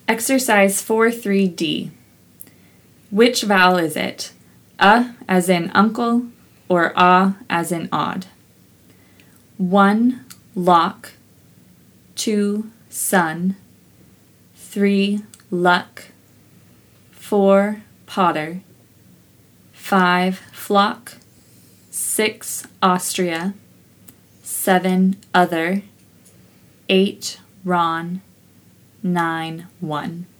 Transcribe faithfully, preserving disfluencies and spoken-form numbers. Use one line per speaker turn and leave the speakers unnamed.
Exercise four three D. Which vowel is it? A as in uncle or ah as in odd? one. Lock. two. Sun. three. Luck. four. Potter. five. Flock. six. Austria. seven. Other. eight. Ron. nine. One.